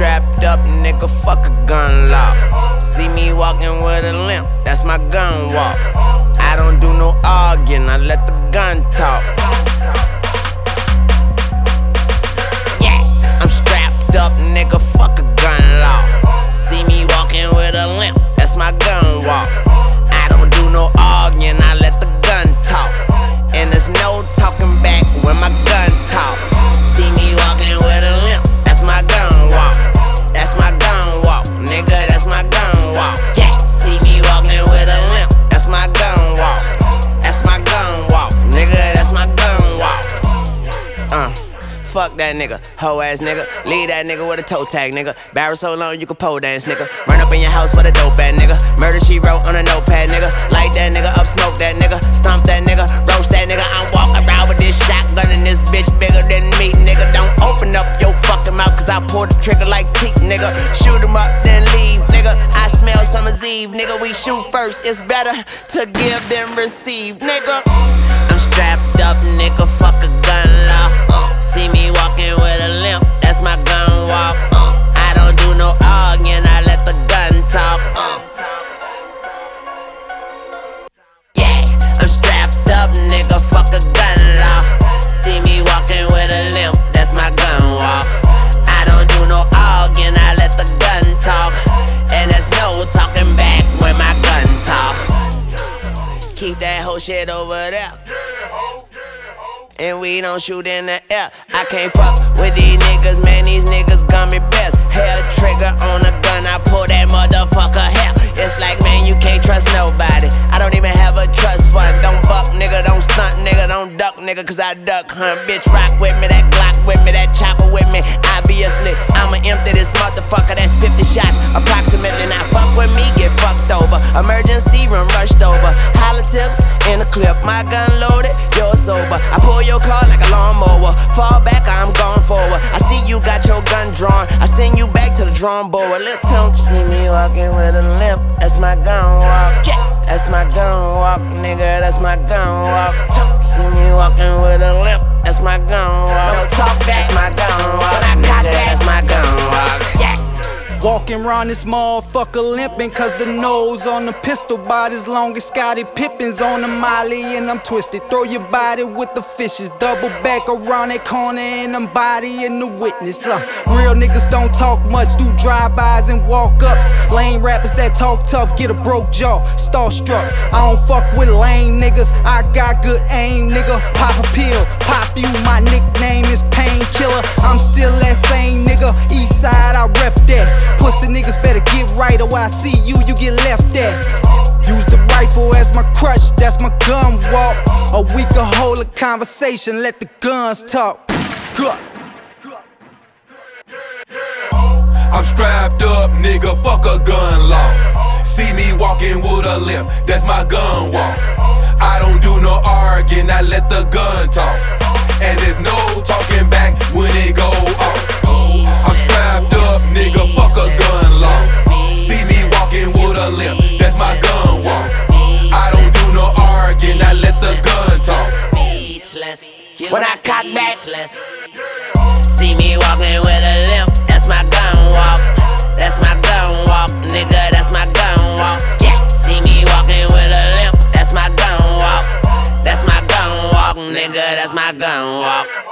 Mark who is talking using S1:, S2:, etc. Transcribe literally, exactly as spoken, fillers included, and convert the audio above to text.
S1: strapped up, nigga, fuck a gun law. See me walking with a limp, that's my gun walk. I don't do no arguing, I let the gun talk. Yeah, I'm strapped up, nigga, fuck a gun law. See me walking with a limp, that's my gun walk. I don't do no arguing, I let the gun talk. And there's no talking back when my gun talk. See me walking with a limp, that's my gun walk. That's my gun walk, nigga, that's my gun walk. Yeah, see me walking with a limp, that's my gun walk. That's my gun walk, nigga, that's my gun walk. Uh. Fuck that nigga, hoe ass nigga. Leave that nigga with a toe tag, nigga. Barrel so long you can pole dance, nigga. Run up in your house for the dope ass nigga. Murder she wrote on a notepad, nigga. Light that nigga up, smoke that nigga. Stomp that nigga, roast that nigga. I'm walking around with this shotgun and this bitch bigger than me, nigga. Don't open up your fucking mouth, cause I pull the trigger like teeth, nigga. Shoot him up, then leave, nigga. I smell summer's eve, nigga. We shoot first, it's better to give than receive, nigga. I'm strapped up, nigga, fuck a gun law. See me walking with a limp, that's my gun walk. I don't do no arguing, I let the gun talk. Yeah, I'm strapped up, nigga, fuck a gun law. See me walking with a limp, that's my gun walk. I don't do no arguing, I let the gun talk. And there's no talking back when my gun talk. Keep that whole shit over there. And we don't shoot in the air. I can't fuck with these niggas, man, these niggas gummy bears. Hair trigger on a gun, I pull that motherfucker hair. It's like, man, you can't trust nobody. I don't even have a trust fund. Don't buck, nigga, don't stunt, nigga, don't duck, nigga, cause I duck hunt. Bitch, rock with me, that Glock with me, that chopper with me. Obviously, I'ma empty this motherfucker, that's fifty shots, approximately. Now fuck with me, get fucked over. Emergency room rushed over. Holla tips in the clip, my gun loaded, you're sober. I pull your car like a lawnmower. Fall back, I'm going forward. I see you got your gun drawn. I send you back to the drawing board. Little Tim, see me walking with a limp. That's my gun walk. Yeah, that's my gun walk, nigga. That's my gun walk. See me walking with a limp. That's my gun walk. Don't talk back. That's my gun walk, nigga. That's my gun walk. Yeah.
S2: Walking around this motherfucker limping, cause the nose on the pistol bout as long as Scottie Pippen's on the molly, and I'm twisted. Throw your body with the fishes, double back around that corner, and I'm bodying the witness. Uh, real niggas don't talk much, do drive-bys and walk-ups. Lame rappers that talk tough, get a broke jaw, starstruck. I don't fuck with lame niggas, I got good aim, nigga. Pop a pill, pop you, my nickname is Painkiller. I'm still that same nigga, east side, I rep that. Pussy niggas better get right, or I see you, you get left at. Use the rifle as my crutch, that's my gun walk. Or we can hold a conversation, let the guns talk. Good.
S3: I'm strapped up, nigga, fuck a gun law. See me walking with a limp, that's my gun walk. I don't do no arguing, I let the gun talk. And there's no talking back when it go off. I'm strapped up, nigga, fuck a gun law. See me walking with a limp, that's my gun walk. I don't do no arguing, I let the gun talk.
S1: When I cock back, see me walking with a limp, that's my gun walk. That's my gun walk, nigga, that's my gun walk. Yeah, see me walking with a limp, that's my gun walk. That's my gun walk, nigga, that's my gun walk.